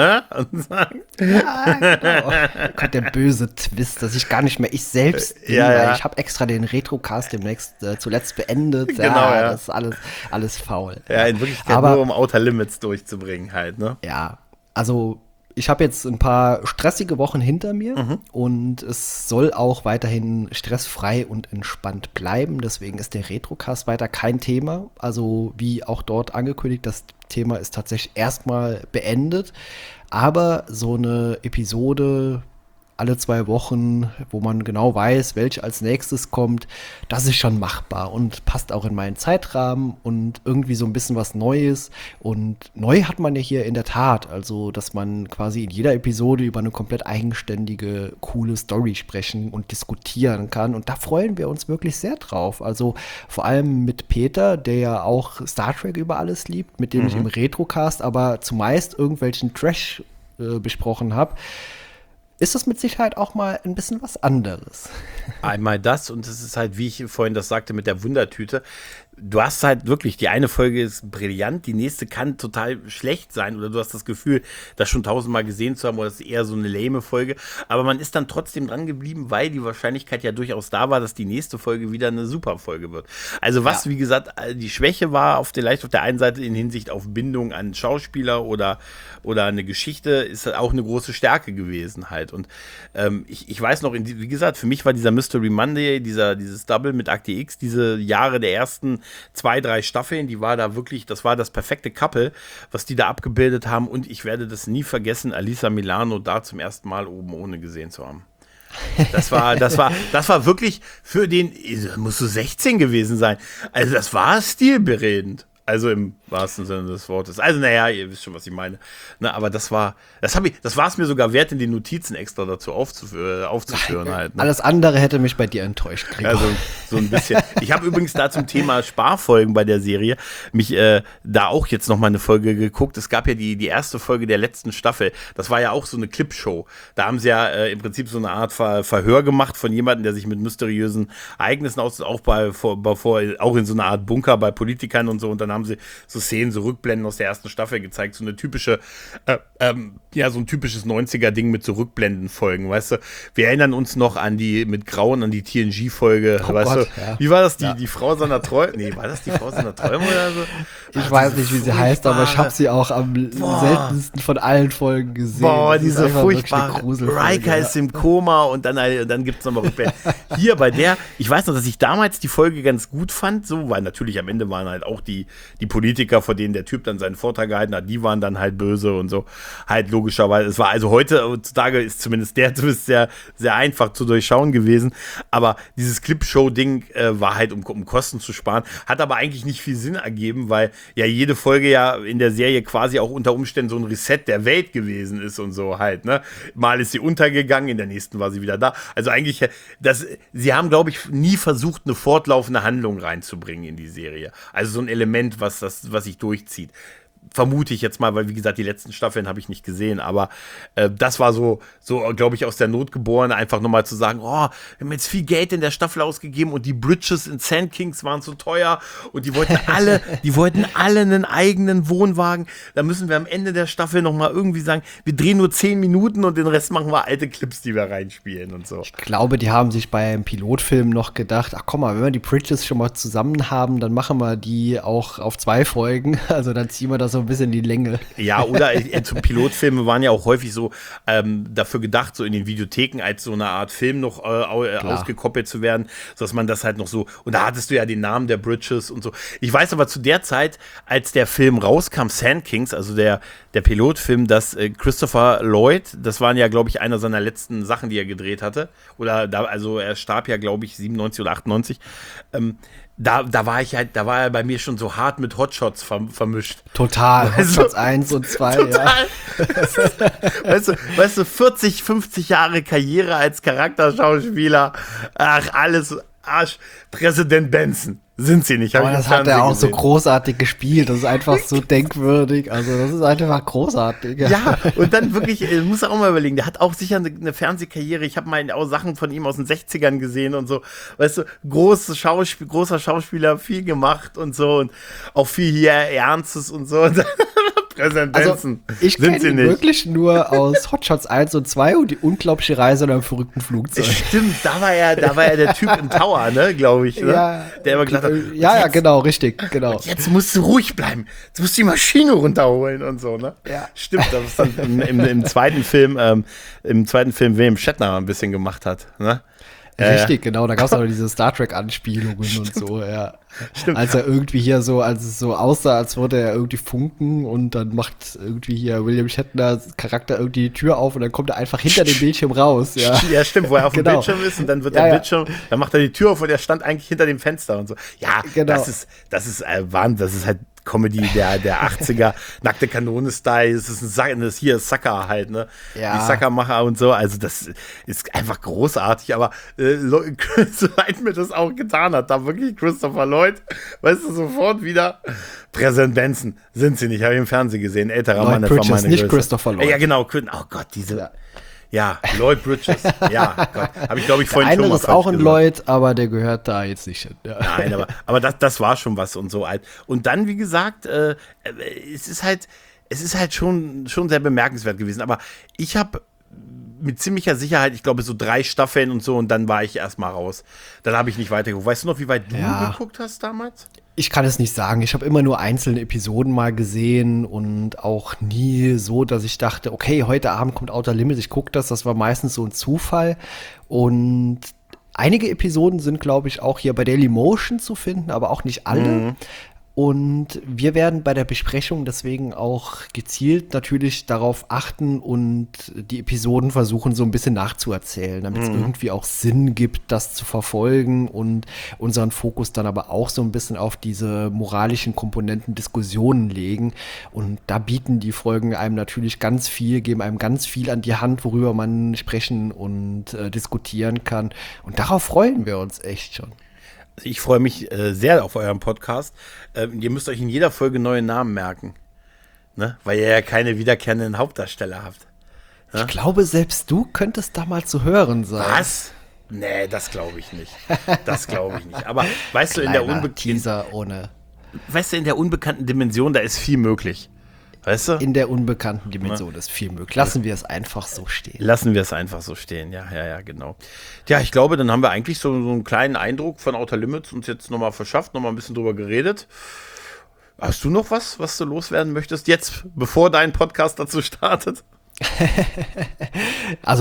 und sagt, Ja, genau. Gott, der böse Twist, dass ich gar nicht mehr ich selbst bin, weil ich habe extra den Retrocast zuletzt beendet. Genau, ja. Das ist alles faul. Ja, in Wirklichkeit aber, nur um Outer Limits durchzubringen halt, ne? Ja, also ich habe jetzt ein paar stressige Wochen hinter mir und es soll auch weiterhin stressfrei und entspannt bleiben. Deswegen ist der Retrocast weiter kein Thema. Also wie auch dort angekündigt, das Thema ist tatsächlich erstmal beendet. Aber so eine Episode alle 2 Wochen, wo man genau weiß, welche als nächstes kommt, das ist schon machbar und passt auch in meinen Zeitrahmen und irgendwie so ein bisschen was Neues. Und neu hat man ja hier in der Tat, also dass man quasi in jeder Episode über eine komplett eigenständige, coole Story sprechen und diskutieren kann. Und da freuen wir uns wirklich sehr drauf. Also vor allem mit Peter, der ja auch Star Trek über alles liebt, mit dem ich im Retrocast aber zumeist irgendwelchen Trash besprochen habe. Ist das mit Sicherheit auch mal ein bisschen was anderes. Einmal das und es ist halt, wie ich vorhin das sagte, mit der Wundertüte. Du hast halt wirklich, die eine Folge ist brillant, die nächste kann total schlecht sein oder du hast das Gefühl, das schon 1000-mal gesehen zu haben oder das ist eher so eine lame Folge, aber man ist dann trotzdem dran geblieben, weil die Wahrscheinlichkeit ja durchaus da war, dass die nächste Folge wieder eine super Folge wird. Also was, wie gesagt, die Schwäche war vielleicht auf der einen Seite in Hinsicht auf Bindung an Schauspieler oder eine Geschichte, ist halt auch eine große Stärke gewesen halt und ich weiß noch, wie gesagt, für mich war dieser Mystery Monday, dieses Double mit Akte X, diese Jahre der ersten 2, 3 Staffeln, das war das perfekte Couple, was die da abgebildet haben und ich werde das nie vergessen, Alyssa Milano da zum ersten Mal oben ohne gesehen zu haben. Das war wirklich für den, musst du 16 gewesen sein, also das war stilberedend. Also im wahrsten Sinne des Wortes. Also naja, ihr wisst schon, was ich meine. Na, aber das war es mir sogar wert, in den Notizen extra dazu aufzuführen halt. Ne? Alles andere hätte mich bei dir enttäuscht, Gregor. Also so ein bisschen. Ich habe übrigens da zum Thema Sparfolgen bei der Serie mich da auch jetzt noch mal eine Folge geguckt. Es gab ja die erste Folge der letzten Staffel. Das war ja auch so eine Clipshow. Da haben sie ja im Prinzip so eine Art Verhör gemacht von jemandem, der sich mit mysteriösen Ereignissen auch in so einer Art Bunker bei Politikern und so. Und dann haben sie so Szenen, so Rückblenden aus der ersten Staffel gezeigt. So eine typische, so ein typisches 90er-Ding mit so Rückblendenfolgen, weißt du? Wir erinnern uns noch an die TNG-Folge, weißt du? Ja. Wie war das? Die Frau seiner Träume? Nee, war das die Frau seiner Träume oder so? Ich weiß nicht, wie sie heißt, aber ich habe sie auch am seltensten von allen Folgen gesehen. Boah, diese furchtbare Riker ist im Koma und dann gibt es nochmal Rückblenden. Hier bei der, ich weiß noch, dass ich damals die Folge ganz gut fand, so, weil natürlich am Ende waren halt auch die die Politiker, vor denen der Typ dann seinen Vortrag gehalten hat, die waren dann halt böse und so. Halt logischerweise. Es war also heutzutage ist zumindest sehr, sehr einfach zu durchschauen gewesen. Aber dieses Clipshow-Ding war halt, um Kosten zu sparen. Hat aber eigentlich nicht viel Sinn ergeben, weil ja jede Folge ja in der Serie quasi auch unter Umständen so ein Reset der Welt gewesen ist und so halt, ne? Mal ist sie untergegangen, in der nächsten war sie wieder da. Also eigentlich, sie haben, glaube ich, nie versucht, eine fortlaufende Handlung reinzubringen in die Serie. Also so ein Element, was sich durchzieht. Vermute ich jetzt mal, weil wie gesagt, die letzten Staffeln habe ich nicht gesehen, aber das war so glaube ich, aus der Not geboren, einfach nochmal zu sagen, wir haben jetzt viel Geld in der Staffel ausgegeben und die Bridges in Sand Kings waren so teuer und die wollten alle einen eigenen Wohnwagen. Da müssen wir am Ende der Staffel nochmal irgendwie sagen, wir drehen nur 10 Minuten und den Rest machen wir alte Clips, die wir reinspielen und so. Ich glaube, die haben sich beim Pilotfilm noch gedacht, ach komm mal, wenn wir die Bridges schon mal zusammen haben, dann machen wir die auch auf 2 Folgen, also dann ziehen wir das so ein bisschen die Länge. Ja, oder zum Pilotfilme waren ja auch häufig so dafür gedacht, so in den Videotheken als so eine Art Film noch ausgekoppelt zu werden, sodass man das halt noch so, und da hattest du ja den Namen der Bridges und so. Ich weiß aber zu der Zeit, als der Film rauskam, Sand Kings, also der Pilotfilm, dass Christopher Lloyd, das waren ja, glaube ich, einer seiner letzten Sachen, die er gedreht hatte, also er starb ja, glaube ich, 97 oder 98, Da war er bei mir schon so hart mit Hotshots vermischt. Total. Hotshots 1 und 2, total. Ja. Weißt du, 40, 50 Jahre Karriere als Charakterschauspieler. Ach, alles Arsch. Präsident Benson. Sind sie nicht. Aber das hat er auch so großartig gespielt. Das ist einfach so denkwürdig. Also das ist einfach großartig. Ja, und dann wirklich, muss er auch mal überlegen, der hat auch sicher eine Fernsehkarriere. Ich habe mal auch Sachen von ihm aus den 60ern gesehen und so. Weißt du, großer Schauspieler, viel gemacht und so. Und auch viel hier Ernstes und so. Also, ich kenne ihn wirklich nur aus Hotshots 1 und 2 und die unglaubliche Reise in einem verrückten Flugzeug. Stimmt, da war er der Typ im Tower, ne, glaube ich. Ne? Ja, der immer gesagt hat, ja, genau, richtig, genau. Und jetzt musst du ruhig bleiben. Jetzt musst du die Maschine runterholen und so, ne? Ja. Stimmt, das ist dann im zweiten Film, William Shatner ein bisschen gemacht hat, ne? Richtig, genau, da gab es auch diese Star Trek-Anspielungen und so, ja. Stimmt. Als er irgendwie hier so, als es so aussah, als würde er irgendwie funken und dann macht irgendwie hier William Shatners Charakter irgendwie die Tür auf und dann kommt er einfach hinter dem Bildschirm raus, ja. Ja, stimmt, wo er auf dem Bildschirm ist und dann wird der Bildschirm, dann macht er die Tür auf und er stand eigentlich hinter dem Fenster und so. Ja, genau. Das ist Wahnsinn, das ist halt Comedy der 80er, nackte Kanone-Style, das ist hier Sucker halt, ne? Ja. Die Suckermacher und so, also das ist einfach großartig, aber soweit mir das auch getan hat, da wirklich Christopher Lloyd, weißt du, sofort wieder Präsident Benson, sind sie nicht, habe ich im Fernsehen gesehen, älterer Mann, das war meine Größe. Nicht Christopher Lloyd. Ja, genau, oh Gott, diese... Ja, Lloyd Bridges. Ja, Gott. Habe ich, glaube ich, vorhin schon mal gesagt. Der eine ist auch ein Lloyd, aber der gehört da jetzt nicht hin. Ja. Nein, aber das war schon was und so alt. Und dann, wie gesagt, es ist halt schon sehr bemerkenswert gewesen. Aber ich habe mit ziemlicher Sicherheit, ich glaube, so 3 Staffeln und so und dann war ich erstmal raus. Dann habe ich nicht weitergeguckt. Weißt du noch, wie weit du geguckt hast damals? Ich kann es nicht sagen. Ich habe immer nur einzelne Episoden mal gesehen und auch nie so, dass ich dachte, okay, heute Abend kommt Outer Limits, ich gucke das. Das war meistens so ein Zufall. Und einige Episoden sind, glaube ich, auch hier bei Dailymotion zu finden, aber auch nicht alle. Mhm. Und wir werden bei der Besprechung deswegen auch gezielt natürlich darauf achten und die Episoden versuchen so ein bisschen nachzuerzählen, damit es irgendwie auch Sinn gibt, das zu verfolgen und unseren Fokus dann aber auch so ein bisschen auf diese moralischen Komponenten Diskussionen legen. Und da bieten die Folgen einem natürlich ganz viel, geben einem ganz viel an die Hand, worüber man sprechen und diskutieren kann. Und darauf freuen wir uns echt schon. Ich freue mich sehr auf euren Podcast. Ihr müsst euch in jeder Folge neue Namen merken, ne? Weil ihr ja keine wiederkehrenden Hauptdarsteller habt. Ne? Ich glaube, selbst du könntest da mal zu hören sein. Was? Nee, das glaube ich nicht. Aber weißt du, in der unbekannten Dimension, da ist viel möglich. Weißt du? In der unbekannten Dimension ist viel möglich. Lassen wir es einfach so stehen. Ja, genau. Ja, ich glaube, dann haben wir eigentlich so einen kleinen Eindruck von Outer Limits uns jetzt nochmal verschafft, nochmal ein bisschen drüber geredet. Hast du noch was du loswerden möchtest jetzt, bevor dein Podcast dazu startet? Also,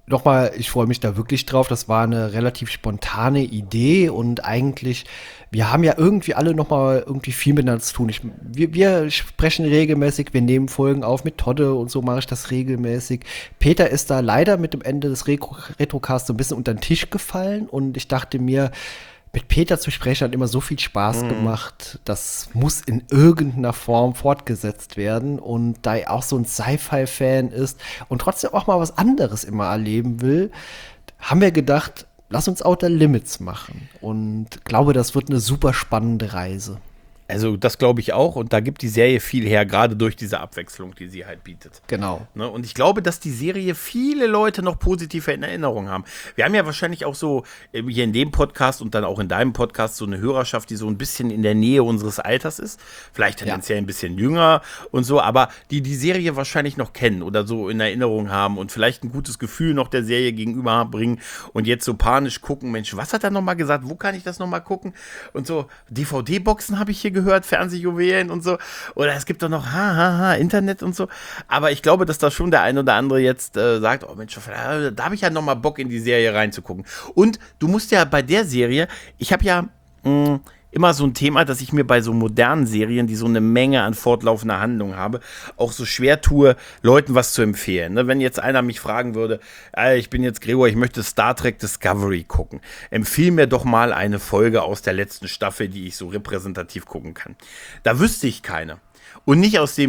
nochmal, ich freue mich da wirklich drauf. Das war eine relativ spontane Idee und eigentlich, wir haben ja irgendwie alle nochmal irgendwie viel miteinander zu tun. Wir sprechen regelmäßig, wir nehmen Folgen auf mit Todde und so mache ich das regelmäßig. Peter ist da leider mit dem Ende des Retrocasts so ein bisschen unter den Tisch gefallen und ich dachte mir, mit Peter zu sprechen hat immer so viel Spaß gemacht, das muss in irgendeiner Form fortgesetzt werden. Und da er auch so ein Sci-Fi-Fan ist und trotzdem auch mal was anderes immer erleben will, haben wir gedacht, lass uns Outer Limits machen. Und glaube, das wird eine super spannende Reise. Also das glaube ich auch und da gibt die Serie viel her, gerade durch diese Abwechslung, die sie halt bietet. Genau. Ne? Und ich glaube, dass die Serie viele Leute noch positive in Erinnerung haben. Wir haben ja wahrscheinlich auch so hier in dem Podcast und dann auch in deinem Podcast so eine Hörerschaft, die so ein bisschen in der Nähe unseres Alters ist. Vielleicht tendenziell ein bisschen jünger und so, aber die Serie wahrscheinlich noch kennen oder so in Erinnerung haben und vielleicht ein gutes Gefühl noch der Serie gegenüber bringen und jetzt so panisch gucken, Mensch, was hat er nochmal gesagt? Wo kann ich das nochmal gucken? Und so DVD-Boxen habe ich hier gehört, Fernsehjuwelen und so. Oder es gibt doch noch Internet und so. Aber ich glaube, dass da schon der ein oder andere jetzt sagt, oh Mensch, da habe ich ja nochmal Bock in die Serie reinzugucken. Und du musst ja bei der Serie, ich habe ja immer so ein Thema, dass ich mir bei so modernen Serien, die so eine Menge an fortlaufender Handlung habe, auch so schwer tue, Leuten was zu empfehlen. Ne? Wenn jetzt einer mich fragen würde, ich bin jetzt Gregor, ich möchte Star Trek Discovery gucken, empfehle mir doch mal eine Folge aus der letzten Staffel, die ich so repräsentativ gucken kann. Da wüsste ich keine. Und nicht aus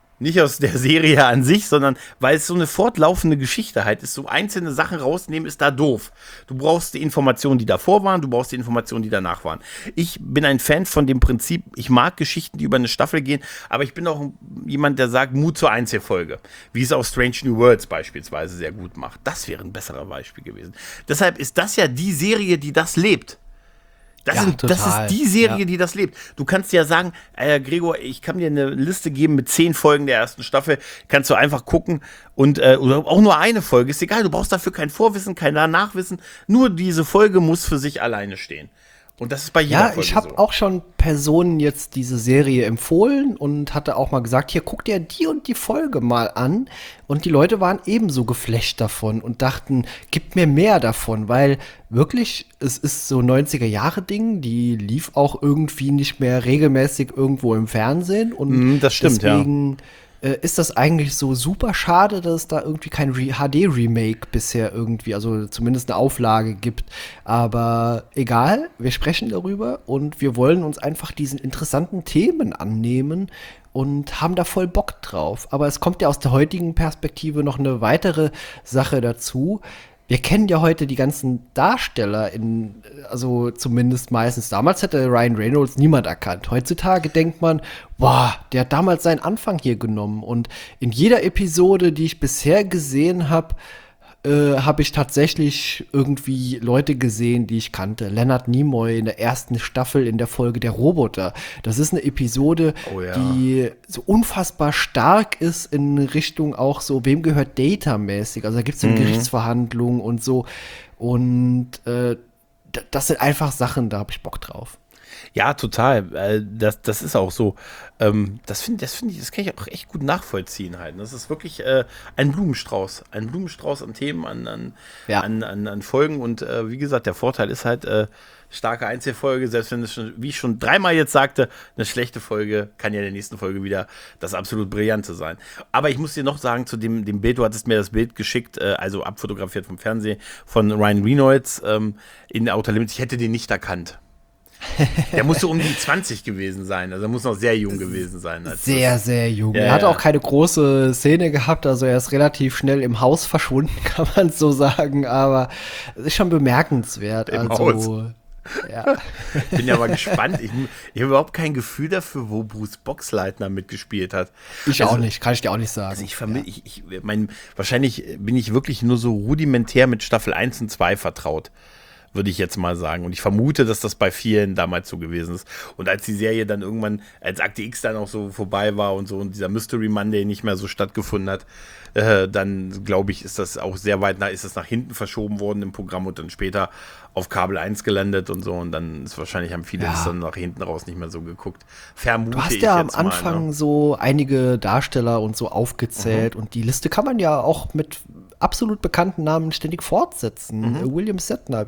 der Serie an sich, sondern weil es so eine fortlaufende Geschichte halt ist. So einzelne Sachen rausnehmen ist da doof. Du brauchst die Informationen, die davor waren, du brauchst die Informationen, die danach waren. Ich bin ein Fan von dem Prinzip, ich mag Geschichten, die über eine Staffel gehen, aber ich bin auch jemand, der sagt, Mut zur Einzelfolge. Wie es auch Strange New Worlds beispielsweise sehr gut macht. Das wäre ein besserer Beispiel gewesen. Deshalb ist das ja die Serie, die das lebt. Das ist die Serie, die das lebt. Du kannst ja sagen, Gregor, ich kann dir eine Liste geben mit 10 Folgen der ersten Staffel, kannst du einfach gucken und oder auch nur eine Folge, ist egal, du brauchst dafür kein Vorwissen, kein Nachwissen, nur diese Folge muss für sich alleine stehen. Und das ist bei jeder Folge so. Ja, ich habe auch schon Personen jetzt diese Serie empfohlen und hatte auch mal gesagt, hier, guck dir die und die Folge mal an. Und die Leute waren ebenso geflasht davon und dachten, gib mir mehr davon, weil wirklich, es ist so 90er-Jahre-Ding, die lief auch irgendwie nicht mehr regelmäßig irgendwo im Fernsehen. Und das stimmt, deswegen ist das eigentlich so super schade, dass es da irgendwie kein HD-Remake bisher irgendwie, also zumindest eine Auflage gibt. Aber egal, wir sprechen darüber und wir wollen uns einfach diesen interessanten Themen annehmen und haben da voll Bock drauf. Aber es kommt ja aus der heutigen Perspektive noch eine weitere Sache dazu. Wir kennen ja heute die ganzen Darsteller also zumindest meistens. Damals hätte Ryan Reynolds niemand erkannt. Heutzutage denkt man, boah, der hat damals seinen Anfang hier genommen. Und in jeder Episode, die ich bisher gesehen habe, habe ich tatsächlich irgendwie Leute gesehen, die ich kannte. Leonard Nimoy in der ersten Staffel in der Folge Der Roboter. Das ist eine Episode, die so unfassbar stark ist in Richtung auch so, wem gehört Data-mäßig. Also da gibt es so Gerichtsverhandlungen und so. Und das sind einfach Sachen, da habe ich Bock drauf. Ja, total. Das ist auch so. Das kann ich auch echt gut nachvollziehen halt. Das ist wirklich ein Blumenstrauß. Ein Blumenstrauß an Themen, an Folgen. Und wie gesagt, der Vorteil ist halt, starke Einzelfolge, selbst wenn es schon, wie ich schon 3-mal jetzt sagte, eine schlechte Folge, kann ja in der nächsten Folge wieder das absolut Brillante sein. Aber ich muss dir noch sagen, zu dem Bild, du hattest mir das Bild geschickt, also abfotografiert vom Fernsehen, von Ryan Reynolds in Outer Limits, ich hätte den nicht erkannt. Der musste um die 20 gewesen sein, also er muss noch sehr jung gewesen sein. Sehr, sehr jung. Er hat auch keine große Szene gehabt, also er ist relativ schnell im Haus verschwunden, kann man so sagen, aber es ist schon bemerkenswert. Im Haus. Ja. Ich bin ja mal gespannt. Ich habe überhaupt kein Gefühl dafür, wo Bruce Boxleitner mitgespielt hat. Ich auch nicht, kann ich dir auch nicht sagen. Also wahrscheinlich bin ich wirklich nur so rudimentär mit Staffel 1 und 2 vertraut, würde ich jetzt mal sagen. Und ich vermute, dass das bei vielen damals so gewesen ist. Und als die Serie dann irgendwann, als Akte X dann auch so vorbei war und so und dieser Mystery Monday nicht mehr so stattgefunden hat, dann glaube ich, ist das auch sehr weit ist das nach hinten verschoben worden im Programm und dann später auf Kabel 1 gelandet und so. Und dann ist wahrscheinlich, haben viele das dann nach hinten raus nicht mehr so geguckt. Vermute du hast ich ja jetzt am Anfang mal, ne? so einige Darsteller und so aufgezählt und die Liste kann man ja auch mit absolut bekannten Namen ständig fortsetzen. William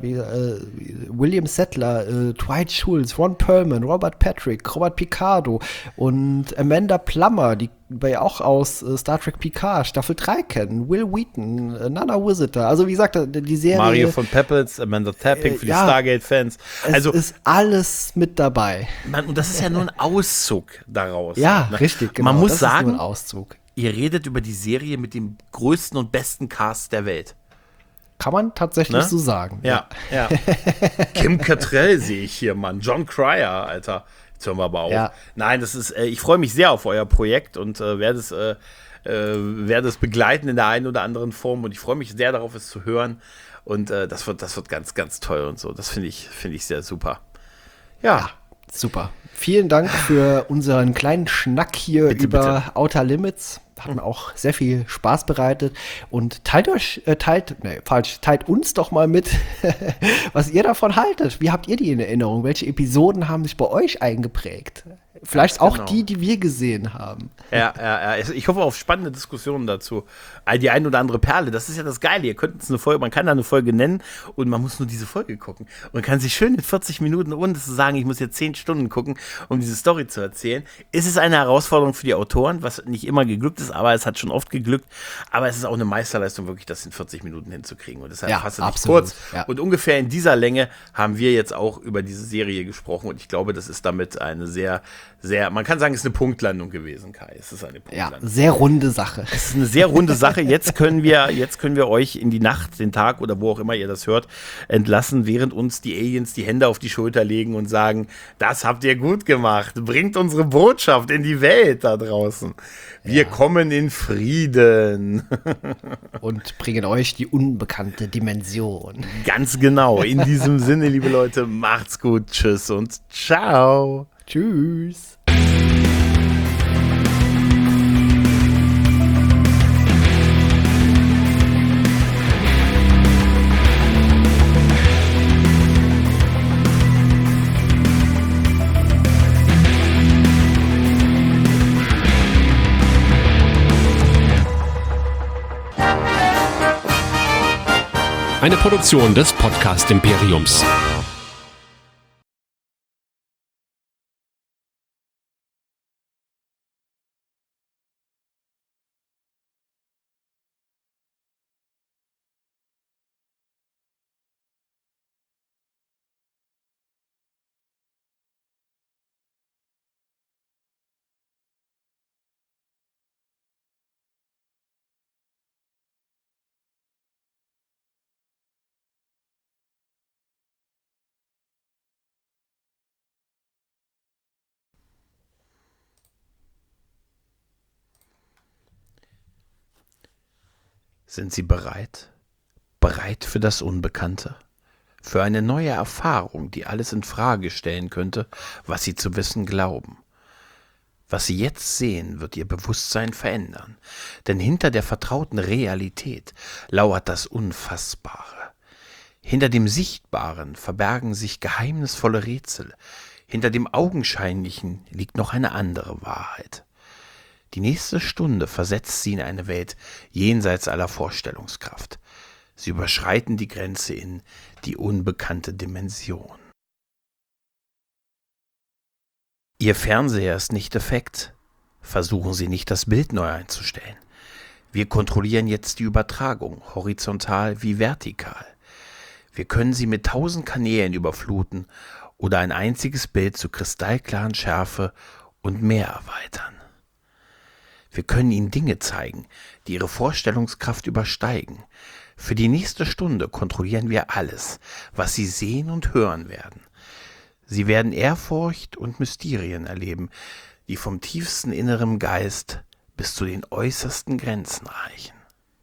Settler, Dwight Schultz, Ron Perlman, Robert Patrick, Robert Picardo und Amanda Plummer, die wir auch aus Star Trek Picard Staffel 3 kennen, Will Wheaton, Nana Visitor. Also wie gesagt, die Serie... Mario von Peppels, Amanda Tapping für die Stargate-Fans. Also ist alles mit dabei. Und das ist ja nur ein Auszug daraus. Ja, richtig, genau. Man muss das sagen, ist nur ein Auszug. Ihr redet über die Serie mit dem größten und besten Cast der Welt. Kann man tatsächlich so sagen. Ja. Kim Cattrall sehe ich hier, Mann. John Cryer, Alter. Jetzt hören wir aber auf. Ja. Nein, das ist, ich freue mich sehr auf euer Projekt und werde es begleiten in der einen oder anderen Form und ich freue mich sehr darauf, es zu hören und das wird ganz, ganz toll und so. Das finde ich sehr super. Ja, super. Vielen Dank für unseren kleinen Schnack hier über Outer Limits. Hat mir auch sehr viel Spaß bereitet. Und teilt uns doch mal mit, was ihr davon haltet. Wie habt ihr die in Erinnerung? Welche Episoden haben sich bei euch eingeprägt? Vielleicht auch die wir gesehen haben. Ja. Ich hoffe auf spannende Diskussionen dazu. Die ein oder andere Perle, das ist ja das Geile. Ihr könnt uns eine Folge, man kann da eine Folge nennen und man muss nur diese Folge gucken. Und man kann sich schön in 40 Minuten, ohne zu sagen, ich muss jetzt 10 Stunden gucken, um diese Story zu erzählen. Ist es eine Herausforderung für die Autoren, was nicht immer geglückt ist, aber es hat schon oft geglückt. Aber es ist auch eine Meisterleistung, wirklich das in 40 Minuten hinzukriegen. Und deshalb fasst es nicht kurz. Ja. Und ungefähr in dieser Länge haben wir jetzt auch über diese Serie gesprochen. Und ich glaube, das ist damit eine sehr, man kann sagen, es ist eine Punktlandung gewesen, Kai. Es ist eine Punktlandung. Ja, sehr runde Sache. Es ist eine sehr runde Sache. Jetzt können wir euch in die Nacht, den Tag oder wo auch immer ihr das hört, entlassen, während uns die Aliens die Hände auf die Schulter legen und sagen, das habt ihr gut gemacht. Bringt unsere Botschaft in die Welt da draußen. Wir kommen in Frieden. Und bringen euch die unbekannte Dimension. Ganz genau. In diesem Sinne, liebe Leute, macht's gut. Tschüss und ciao. Tschüss. Eine Produktion des Podcast Imperiums. Sind Sie bereit? Bereit für das Unbekannte? Für eine neue Erfahrung, die alles in Frage stellen könnte, was Sie zu wissen glauben. Was Sie jetzt sehen, wird Ihr Bewusstsein verändern, denn hinter der vertrauten Realität lauert das Unfassbare. Hinter dem Sichtbaren verbergen sich geheimnisvolle Rätsel, hinter dem Augenscheinlichen liegt noch eine andere Wahrheit. Die nächste Stunde versetzt Sie in eine Welt jenseits aller Vorstellungskraft. Sie überschreiten die Grenze in die unbekannte Dimension. Ihr Fernseher ist nicht defekt. Versuchen Sie nicht, das Bild neu einzustellen. Wir kontrollieren jetzt die Übertragung, horizontal wie vertikal. Wir können Sie mit 1000 Kanälen überfluten oder ein einziges Bild zu kristallklaren Schärfe und mehr erweitern. Wir können Ihnen Dinge zeigen, die Ihre Vorstellungskraft übersteigen. Für die nächste Stunde kontrollieren wir alles, was Sie sehen und hören werden. Sie werden Ehrfurcht und Mysterien erleben, die vom tiefsten inneren Geist bis zu den äußersten Grenzen reichen.